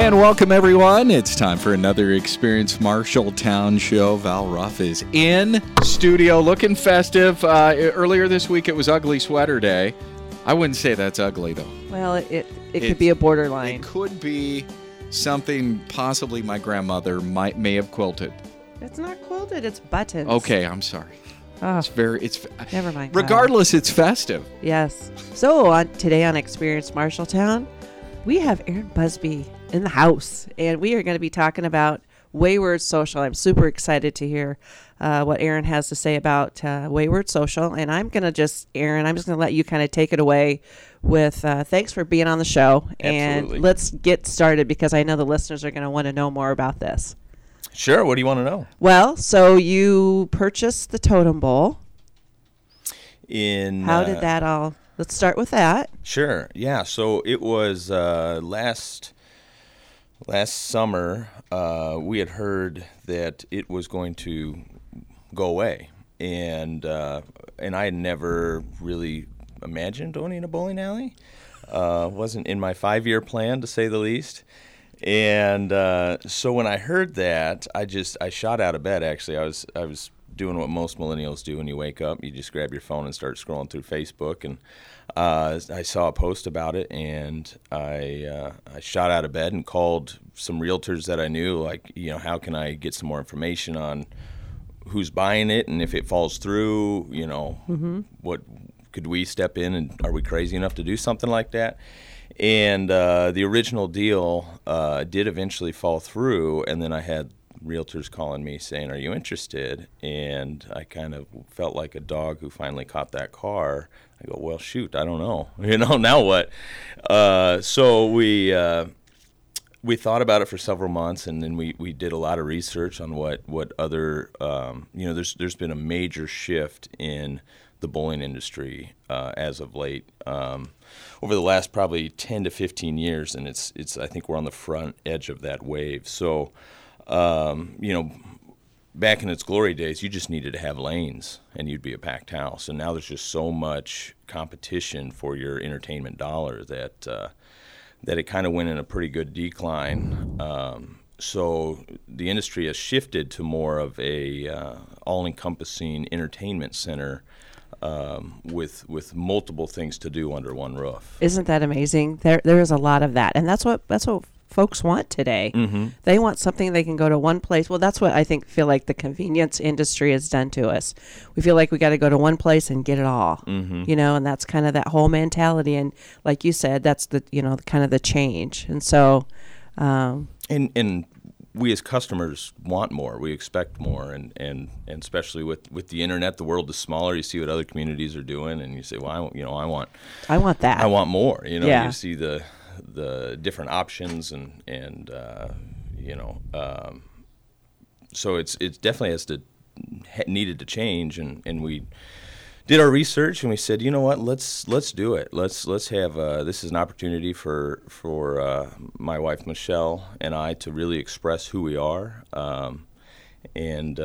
And welcome, everyone. It's time for another Experience Marshalltown show. Val Ruff is in studio looking festive. Earlier this week, it was Ugly Sweater Day. I wouldn't say that's ugly, though. Well, it could be a borderline. It could be something possibly my grandmother may have quilted. It's not quilted, it's buttons. Okay, I'm sorry. Oh, never mind. Regardless, it's festive. Yes. So today on Experience Marshalltown, we have Aaron Busby in the house, and we are going to be talking about Wayward Social. I'm super excited to hear what Aaron has to say about Wayward Social, and I'm just going to let you kind of take it away with thanks for being on the show. Absolutely. And let's get started because I know the listeners are going to want to know more about this. Sure. What do you want to know? Well, so you purchased the Totem Bowl. How did that all... Let's start with that. Sure. Yeah. So it was last summer. We had heard that it was going to go away, and I had never really imagined owning a bowling alley. Wasn't in my 5-year plan, to say the least. And so when I heard that, I shot out of bed. Actually, I was doing what most millennials do when you wake up. You just grab your phone and start scrolling through Facebook, and I saw a post about it, and I shot out of bed and called some realtors that I knew, like, how can I get some more information on who's buying it, and if it falls through, what could we step in, and are we crazy enough to do something like that? And the original deal did eventually fall through, and then I had realtors calling me saying, "Are you interested?" And I kind of felt like a dog who finally caught that car. I go, "Well, shoot, I don't know. Now what?" So we thought about it for several months, and then we did a lot of research on what other there's been a major shift in the bowling industry as of late over the last probably 10 to 15 years, and it's I think we're on the front edge of that wave. So back in its glory days, you just needed to have lanes and you'd be a packed house. And now there's just so much competition for your entertainment dollar that it kind of went in a pretty good decline. So the industry has shifted to more of a all-encompassing entertainment center with multiple things to do under one roof. Isn't that amazing? There is a lot of that, and that's what folks want today. Mm-hmm. They want something they can go to one place. Well, that's what I feel like the convenience industry has done to us. We feel like we got to go to one place and get it all, mm-hmm. And that's kind of that whole mentality. And like you said, that's the kind of the change. And so, and we as customers want more. We expect more, and especially with the internet, the world is smaller. You see what other communities are doing, and you say, "Well, I want that. I want more." Yeah. You see the different options, and so it's definitely needed to change, and we did our research, and we said, let's do it. Let's have this is an opportunity for my wife Michelle and I to really express who we are, and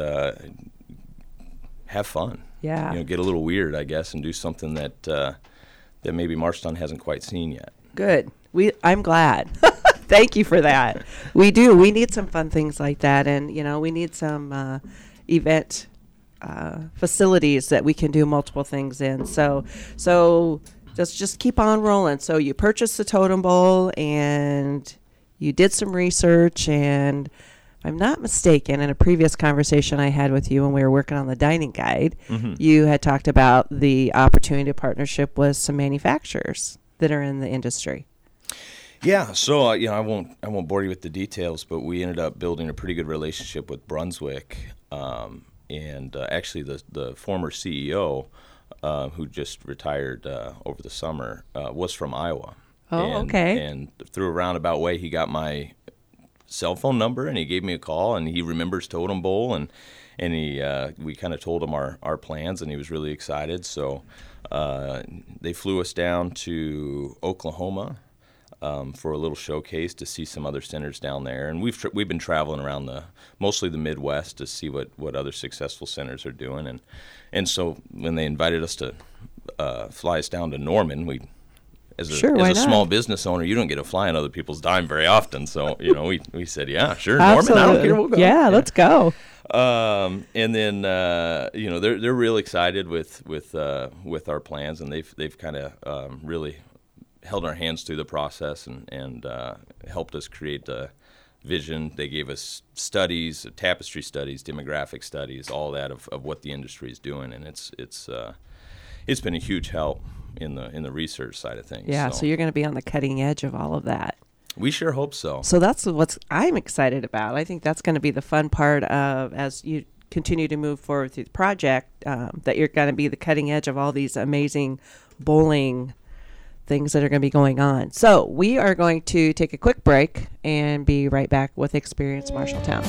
have fun. Yeah. Get a little weird, I guess, and do something that maybe Marshalltown hasn't quite seen yet. Good. I'm glad. Thank you for that. We do. We need some fun things like that, and we need some event facilities that we can do multiple things in. So just keep on rolling. So you purchased the Totem Bowl, and you did some research, and if I'm not mistaken, in a previous conversation I had with you when we were working on the dining guide, mm-hmm. you had talked about the opportunity to partnership with some manufacturers that are in the industry. Yeah, so I won't bore you with the details, but we ended up building a pretty good relationship with Brunswick, and actually the former CEO, who just retired over the summer, was from Iowa. Oh, okay. And through a roundabout way, he got my cell phone number, and he gave me a call, and he remembers Totem Bowl, and we kind of told him our plans, and he was really excited. So they flew us down to Oklahoma for a little showcase to see some other centers down there, and we've been traveling around mostly the Midwest to see what other successful centers are doing, and so when they invited us to fly us down to Norman, we as Sure, a why not? small business owner, you don't get to fly on other people's dime very often. So we said, yeah, sure, Norman, I don't care, we'll go. Yeah, let's go. And then they're real excited with our plans, and they've kind of really held our hands through the process and helped us create a vision. They gave us studies, tapestry studies, demographic studies, all that of what the industry is doing, and it's been a huge help in the research side of things. Yeah, so you're going to be on the cutting edge of all of that. We sure hope so. So that's what I'm excited about. I think that's going to be the fun part of as you continue to move forward through the project, that you're going to be the cutting edge of all these amazing bowling things that are going to be going on. So we are going to take a quick break and be right back with Experience Marshalltown.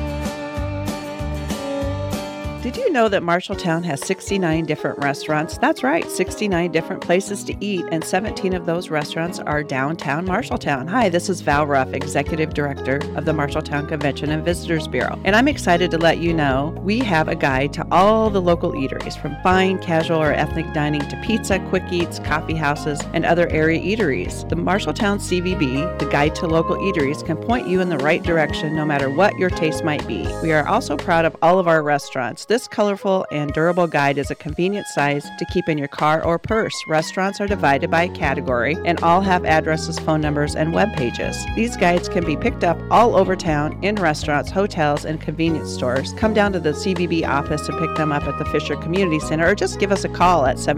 Did you know that Marshalltown has 69 different restaurants? That's right, 69 different places to eat, and 17 of those restaurants are downtown Marshalltown. Hi, this is Val Ruff, Executive Director of the Marshalltown Convention and Visitors Bureau, and I'm excited to let you know we have a guide to all the local eateries, from fine, casual, or ethnic dining to pizza, quick eats, coffee houses, and other area eateries. The Marshalltown CVB, the Guide to Local Eateries, can point you in the right direction no matter what your taste might be. We are also proud of all of our restaurants. This colorful and durable guide is a convenient size to keep in your car or purse. Restaurants are divided by category and all have addresses, phone numbers, and web pages. These guides can be picked up all over town in restaurants, hotels, and convenience stores. Come down to the CVB office and pick them up at the Fisher Community Center, or just give us a call at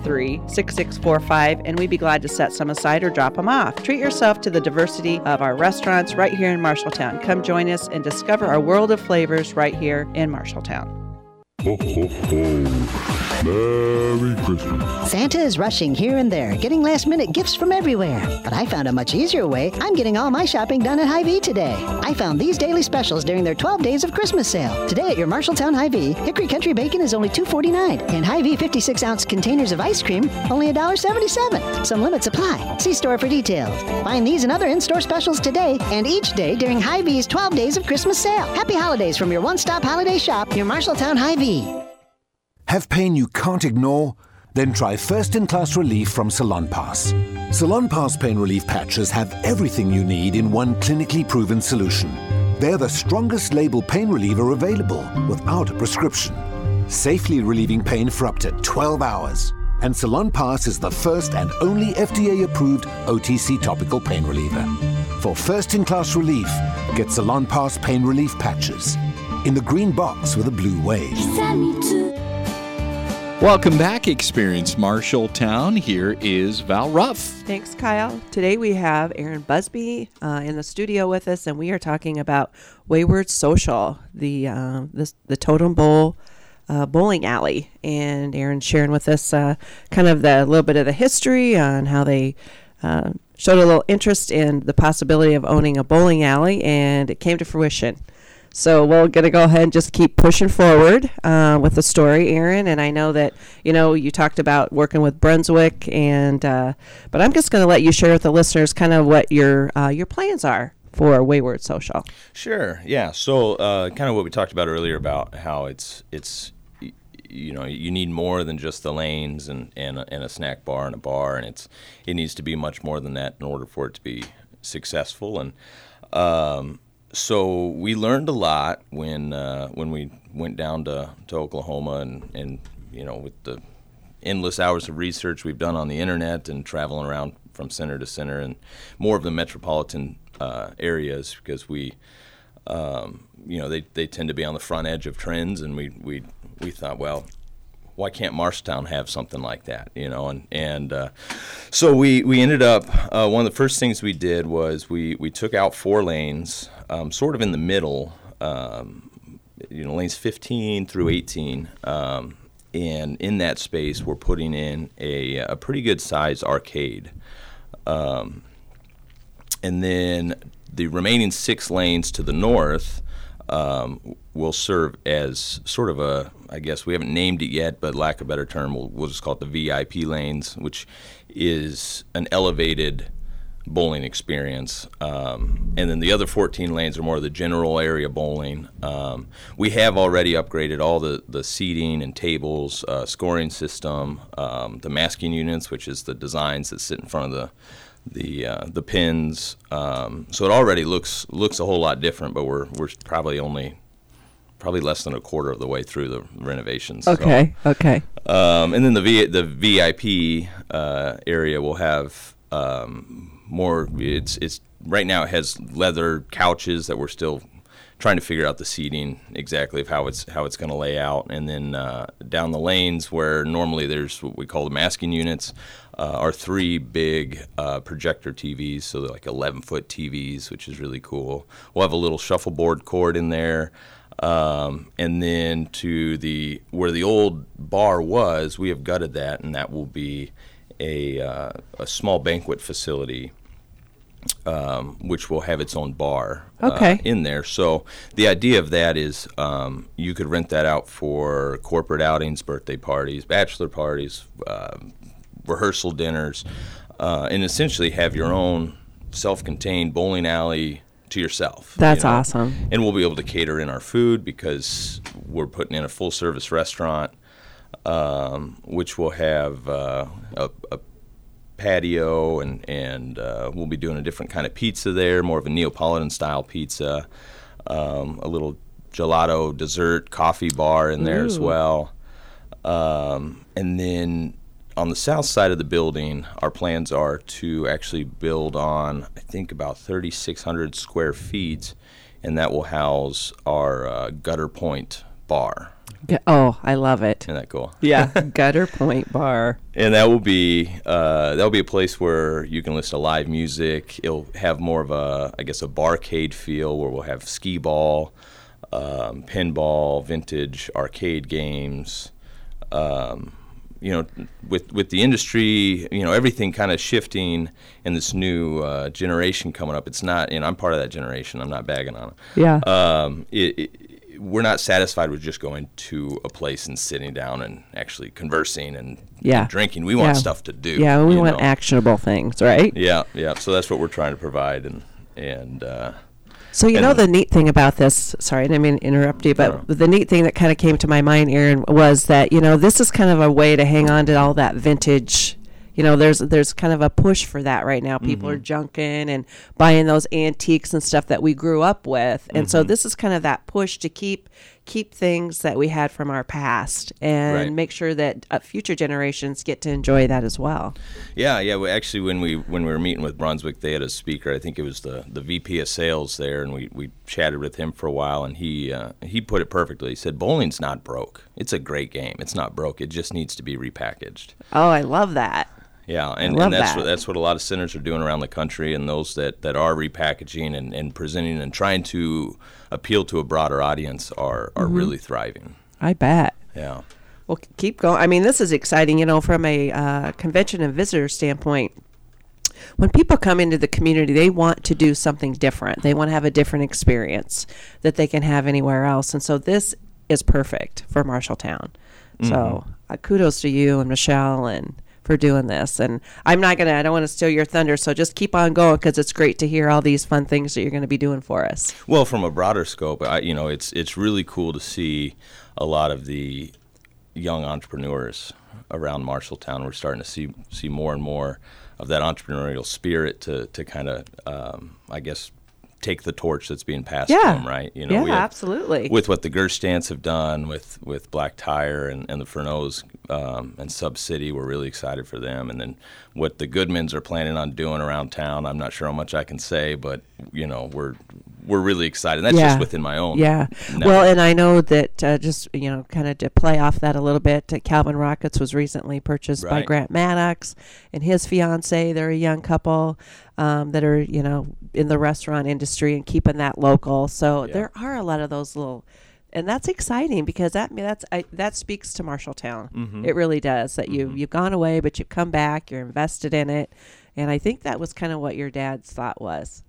753-6645 and we'd be glad to set some aside or drop them off. Treat yourself to the diversity of our restaurants right here in Marshalltown. Come join us and discover our world of flavors right here in Marshalltown. Ho, ho, ho. Merry Christmas. Santa is rushing here and there, getting last-minute gifts from everywhere. But I found a much easier way. I'm getting all my shopping done at Hy-Vee today. I found these daily specials during their 12 Days of Christmas sale. Today at your Marshalltown Hy-Vee, Hickory Country Bacon is only $2.49, and Hy-Vee 56-ounce containers of ice cream only $1.77. Some limits apply. See store for details. Find these and other in-store specials today and each day during Hy-Vee's 12 Days of Christmas sale. Happy holidays from your one-stop holiday shop, your Marshalltown Hy-Vee. Have pain you can't ignore? Then try first-in-class relief from Salonpas. Salonpas pain relief patches have everything you need in one clinically proven solution. They're the strongest label pain reliever available without a prescription, safely relieving pain for up to 12 hours. And Salonpas is the first and only FDA-approved OTC topical pain reliever. For first-in-class relief, get Salonpas pain relief patches in the green box with a blue wave. Welcome back, Experience Marshalltown. Here is Val Ruff. Thanks, Kyle. Today we have Aaron Busby in the studio with us, and we are talking about Wayward Social, the Totem Bowl bowling alley. And Aaron's sharing with us kind of the little bit of the history on how they showed a little interest in the possibility of owning a bowling alley, and it came to fruition. So we're going to go ahead and just keep pushing forward with the story, Aaron. And I know that, you talked about working with Brunswick, and but I'm just going to let you share with the listeners kind of what your plans are for Wayward Social. Sure. Yeah. So kind of what we talked about earlier about how it's you need more than just the lanes and a snack bar and a bar, and it needs to be much more than that in order for it to be successful. And so we learned a lot when we went down to Oklahoma and with the endless hours of research we've done on the internet and traveling around from center to center and more of the metropolitan areas, because we they tend to be on the front edge of trends, and we thought, well, why can't Marshalltown have something like that, so we ended up, one of the first things we did was we took out 4 lanes, sort of in the middle, lanes 15 through 18, and in that space we're putting in a pretty good sized arcade, and then the remaining 6 lanes to the north will serve as sort of I guess we haven't named it yet, but lack of a better term, we'll just call it the VIP lanes, which is an elevated bowling experience. And then the other 14 lanes are more of the general area bowling. We have already upgraded all the seating and tables, scoring system, the masking units, which is the designs that sit in front of the pins. So it already looks a whole lot different, but we're probably less than a quarter of the way through the renovations. Okay. And then the VIP area will have more. It's right now it has leather couches that we're still trying to figure out the seating exactly of how it's going to lay out. And then down the lanes where normally there's what we call the masking units are 3 big projector TVs, so they're like 11-foot TVs, which is really cool. We'll have a little shuffleboard court in there. And then to where the old bar was, we have gutted that, and that will be a small banquet facility, which will have its own bar in there. So the idea of that is you could rent that out for corporate outings, birthday parties, bachelor parties, rehearsal dinners, and essentially have your own self-contained bowling alley to yourself. That's awesome. And we'll be able to cater in our food because we're putting in a full-service restaurant, which will have a patio, and we'll be doing a different kind of pizza there, more of a Neapolitan-style pizza, a little gelato dessert coffee bar in there as well. And then on the south side of the building, our plans are to actually build on, I think, about 3,600 square feet, and that will house our Gutter Point bar. Oh, I love it. Isn't that cool? Yeah, Gutter Point Bar. And that will be a place where you can listen to live music. It'll have more of a barcade feel where we'll have skee ball, pinball, vintage arcade games. With the industry, everything kind of shifting and this new generation coming up, it's not, and I'm part of that generation, I'm not bagging on it. Yeah. We're not satisfied with just going to a place and sitting down and actually conversing and drinking. We want stuff to do. Yeah, we want actionable things, right? Yeah. So that's what we're trying to provide. So the neat thing about this, sorry, I didn't mean to interrupt you, but the neat thing that kind of came to my mind, Aaron, was that, this is kind of a way to hang on to all that vintage. There's kind of a push for that right now. People are junking and buying those antiques and stuff that we grew up with. And so this is kind of that push to keep things that we had from our past and make sure that future generations get to enjoy that as well. Yeah. Well, actually, when we were meeting with Brunswick, they had a speaker. I think it was the VP of sales there, and we chatted with him for a while, and he put it perfectly. He said, "Bowling's not broke. It's a great game. It's not broke. It just needs to be repackaged." Oh, I love that. Yeah, and that's what a lot of centers are doing around the country, and those that are repackaging and presenting and trying to appeal to a broader audience are really thriving. I bet. Yeah. Well, keep going. I mean, this is exciting, from a convention and visitor standpoint. When people come into the community, they want to do something different. They want to have a different experience that they can have anywhere else. And so this is perfect for Marshalltown. So kudos to you and Michelle and for doing this. And I don't want to steal your thunder, so just keep on going because it's great to hear all these fun things that you're going to be doing for us. Well, from a broader scope, it's really cool to see a lot of the young entrepreneurs around Marshalltown. We're starting to see more and more of that entrepreneurial spirit to kind of, take the torch that's being passed to them, right? Absolutely. With what the Gerstants have done with Black Tire and the Furneaux's and Sub City, we're really excited for them. And then what the Goodmans are planning on doing around town, I'm not sure how much I can say, but we're really excited. That's just within my own. Yeah. Well, and I know that kind of to play off that a little bit, Calvin Rockets was recently purchased by Grant Maddox and his fiance. They're a young couple that are in the restaurant industry and keeping that local. So there are a lot of those little. And that's exciting because that speaks to Marshalltown. It really does. That you've gone away, but you've come back. You're invested in it, and I think that was kind of what your dad's thought was.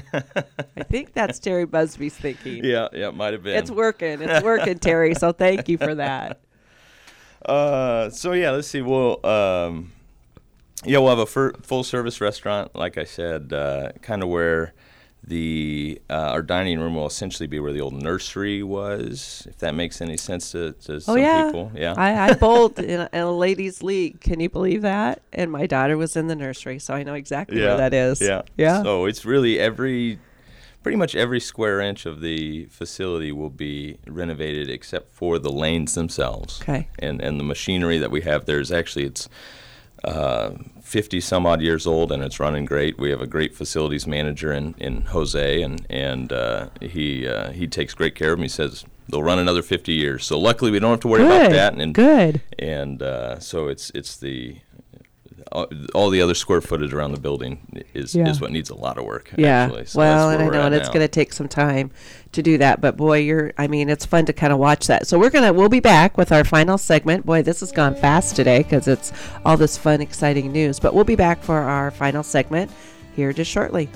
I think that's Terry Busby's thinking. Yeah, it might have been. It's working, Terry. So thank you for that. Let's see. Well, Yeah, we'll have a full-service restaurant, like I said, kind of where our dining room will essentially be where the old nursery was, if that makes any sense to some people. Yeah. I bowled in a ladies' league. Can you believe that? And my daughter was in the nursery, so I know exactly where that is. Yeah. Yeah. So it's really pretty much every square inch of the facility will be renovated except for the lanes themselves. Okay. And the machinery that we have there is actually, it's 50 some odd years old, and it's running great. We have a great facilities manager in Jose, and he takes great care of them. He says they'll run another 50 years. So luckily we don't have to worry about that. And Good. And so it's the all the other square footage around the building is what needs a lot of work. Yeah. Actually. So well, that's and I where we're know, at and it's now. going to take some time to do that. But boy, it's fun to kind of watch that. So we'll be back with our final segment. Boy, this has gone fast today because it's all this fun, exciting news. But we'll be back for our final segment here just shortly.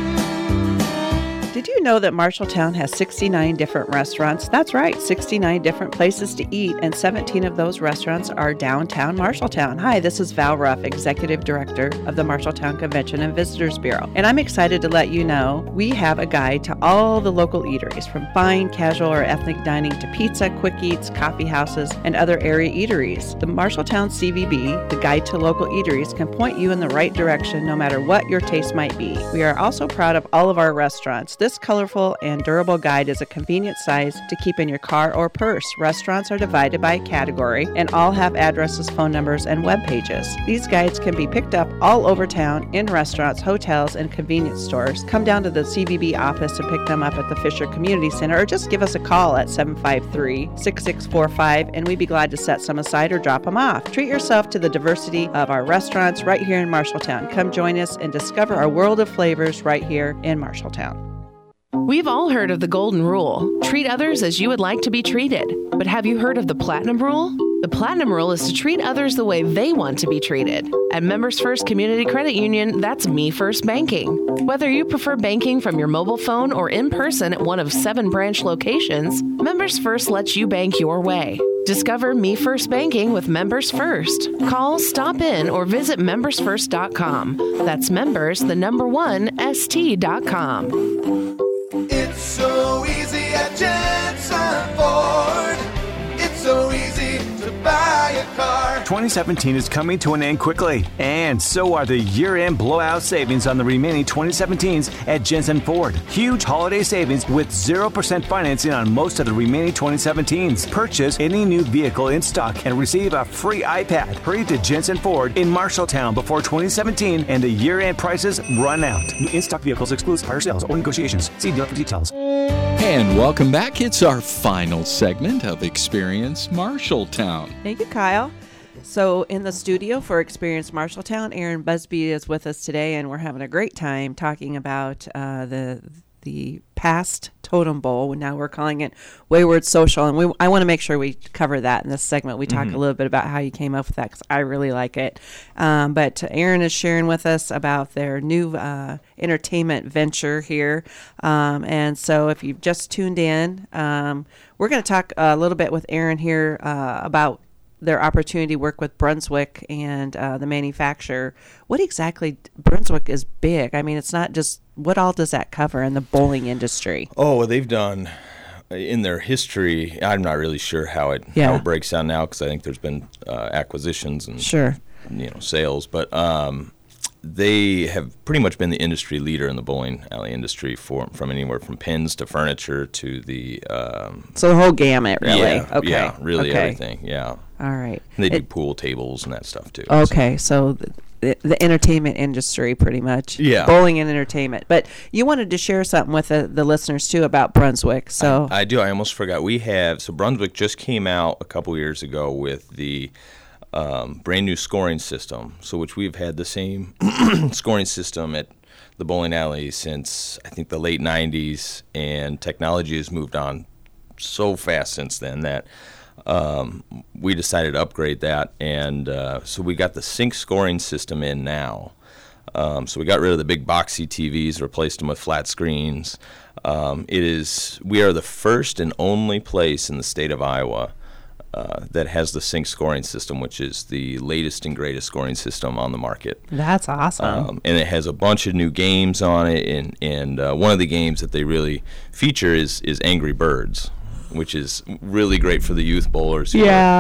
Did you know that Marshalltown has 69 different restaurants? That's right, 69 different places to eat, and 17 of those restaurants are downtown Marshalltown. Hi, this is Val Ruff, Executive Director of the Marshalltown Convention and Visitors Bureau, and I'm excited to let you know we have a guide to all the local eateries, from fine, casual, or ethnic dining to pizza, quick eats, coffee houses, and other area eateries. The Marshalltown CVB, the Guide to Local Eateries, can point you in the right direction no matter what your taste might be. We are also proud of all of our restaurants. This colorful and durable guide is a convenient size to keep in your car or purse. Restaurants are divided by category and all have addresses, phone numbers, and web pages. These guides can be picked up all over town in restaurants, hotels, and convenience stores. Come down to the CVB office and pick them up at the Fisher Community Center, or just give us a call at 753-6645 and we'd be glad to set some aside or drop them off. Treat yourself to the diversity of our restaurants right here in Marshalltown. Come join us and discover our world of flavors right here in Marshalltown. We've all heard of the Golden Rule. Treat others as you would like to be treated. But have you heard of the Platinum Rule? The Platinum Rule is to treat others the way they want to be treated. At Members First Community Credit Union, that's Me First Banking. Whether you prefer banking from your mobile phone or in person at one of 7 branch locations, Members First lets you bank your way. Discover Me First Banking with Members First. Call, stop in, or visit membersfirst.com. That's members, the number 1, st.com. It's so easy at Jensen Ford. It's so easy to buy a car. 2017 is coming to an end quickly, and so are the year-end blowout savings on the remaining 2017s at Jensen Ford. Huge holiday savings with 0% financing on most of the remaining 2017s. Purchase any new vehicle in stock and receive a free iPad. Hurry to Jensen Ford in Marshalltown before 2017 and the year-end prices run out. New in-stock vehicles excludes prior sales or negotiations. See dealer for details. And welcome back. It's our final segment of Experience Marshalltown. Thank you, Kyle. So in the studio for Experience Marshalltown, Aaron Busby is with us today, and we're having a great time talking about the past Totem Bowl. Now we're calling it Wayward Social, and I want to make sure we cover that in this segment. We talk a little bit about how you came up with that, because I really like it. But Aaron is sharing with us about their new entertainment venture here. And so if you've just tuned in, we're going to talk a little bit with Aaron here about their opportunity to work with Brunswick and the manufacturer. What exactly, Brunswick is big. I mean, it's not just, what all does that cover in the bowling industry? Oh, well, they've done, in their history, I'm not really sure how it breaks down now, because I think there's been acquisitions and sales, but they have pretty much been the industry leader in the bowling alley industry from anywhere from pins to furniture to the... so the whole gamut, really? Yeah, really everything, yeah. All right. And they do pool tables and that stuff, too. Okay, so the entertainment industry, pretty much. Yeah. Bowling and entertainment. But you wanted to share something with the listeners, too, about Brunswick. So I do. I almost forgot. So Brunswick just came out a couple years ago with the brand new scoring system, which we've had the same scoring system at the bowling alley since, I think, the late 90s, and technology has moved on so fast since then that we decided to upgrade that, and so we got the sync scoring system in now. So we got rid of the big boxy TVs, replaced them with flat screens. We are the first and only place in the state of Iowa that has the Sync scoring system, which is the latest and greatest scoring system on the market. That's awesome. And it has a bunch of new games on it, and one of the games that they really feature is Angry Birds, which is really great for the youth bowlers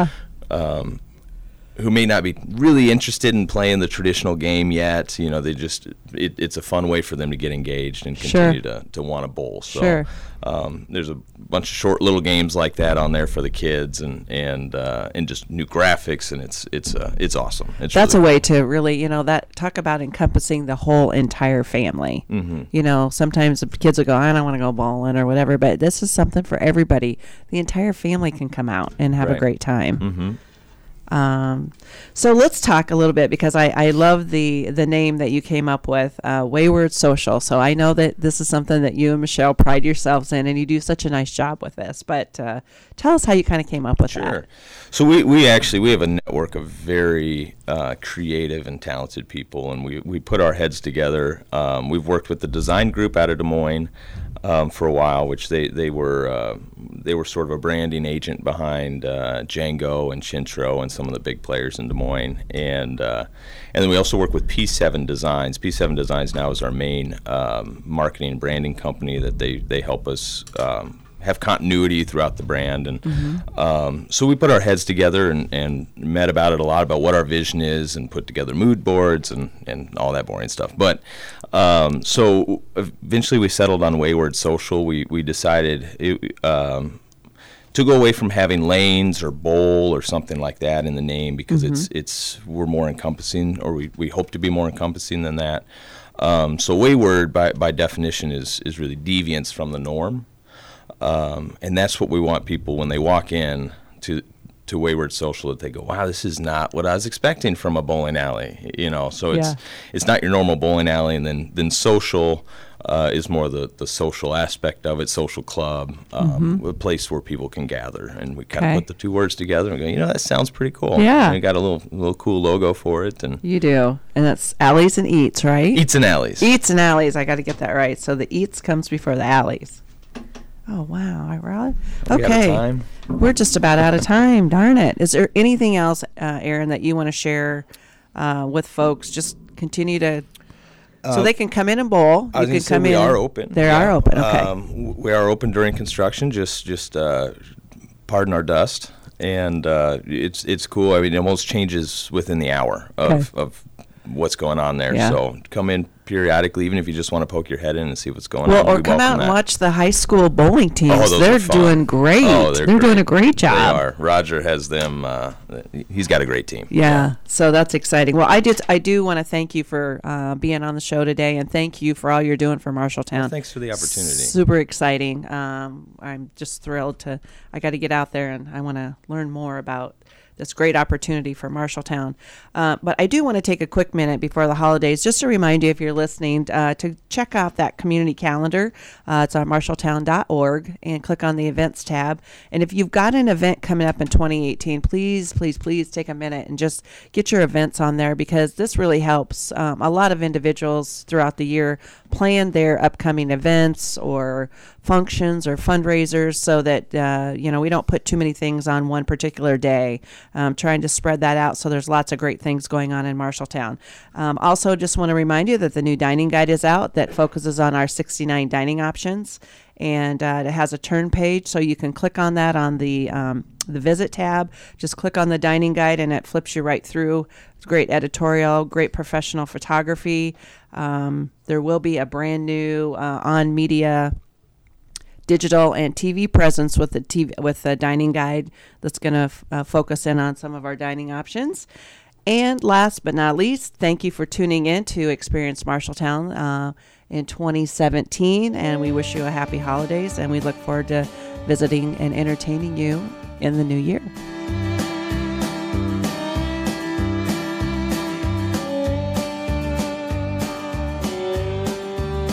who may not be really interested in playing the traditional game yet. You know, it's a fun way for them to get engaged and continue to want to bowl. So there's a bunch of short little games like that on there for the kids, and just new graphics, and it's awesome. That's really a way to really, that talk about encompassing the whole entire family. Mm-hmm. Sometimes the kids will go, I don't want to go bowling or whatever, but this is something for everybody. The entire family can come out and have a great time. Mm-hmm. So let's talk a little bit, because I love the name that you came up with, Wayward Social. So I know that this is something that you and Michelle pride yourselves in, and you do such a nice job with this. But tell us how you kind of came up with that. Sure. So we have a network of very creative and talented people, and we put our heads together. We've worked with the design group out of Des Moines for a while, which they were sort of a branding agent behind Django and Chintro and some of the big players in Des Moines, and then we also work with P7 Designs. P7 Designs now is our main marketing and branding company that they help us have continuity throughout the brand, and so we put our heads together and met about it a lot, about what our vision is, and put together mood boards and all that boring stuff. But so eventually we settled on Wayward Social. We decided to go away from having lanes or bowl or something like that in the name, because we're more encompassing, or we hope to be more encompassing than that. So Wayward by definition is really deviance from the norm. And that's what we want people, when they walk in to Wayward Social, that they go, wow, this is not what I was expecting from a bowling alley. So it's not your normal bowling alley. And then social is more the social aspect of it, social club, a place where people can gather. And we kind of put the two words together and go, that sounds pretty cool. Yeah. And we got a little cool logo for it. And you do. And that's Alleys and Eats, right? Eats and Alleys. Eats and Alleys. I got to get that right. So the Eats comes before the Alleys. Oh, wow. Okay. We're just about out of time. Darn it. Is there anything else, Aaron, that you want to share with folks? Just continue to, so they can come in and bowl. I was going to say we are open. They are open. Okay. We are open during construction. Just pardon our dust. And it's cool. I mean, it almost changes within the hour of what's going on there. Yeah. So come in periodically, even if you just want to poke your head in and see what's going on. Or come out and watch the high school bowling teams. They're doing great. They're doing a great job. They are. Roger has them. He's got a great team. Yeah. So that's exciting. Well, I do want to thank you for being on the show today, and thank you for all you're doing for Marshalltown. Well, thanks for the opportunity. Super exciting. I'm just thrilled I got to get out there, and I want to learn more about this great opportunity for Marshalltown. But I do want to take a quick minute before the holidays just to remind you, if you're listening, to check out that community calendar. It's on marshalltown.org, and click on the events tab. And if you've got an event coming up in 2018, please take a minute and just get your events on there, because this really helps a lot of individuals throughout the year plan their upcoming events or functions or fundraisers, so that we don't put too many things on one particular day. Trying to spread that out, so there's lots of great things going on in Marshalltown. Also, just want to remind you that the new dining guide is out that focuses on our 69 dining options, and it has a turn page, so you can click on that on the visit tab. Just click on the dining guide and it flips you right through. It's great editorial, great professional photography. There will be a brand new on media digital and TV presence with the dining guide that's going to focus in on some of our dining options. And last but not least, thank you for tuning in to Experience Marshalltown in 2017, and we wish you a happy holidays, and we look forward to visiting and entertaining you in the new year.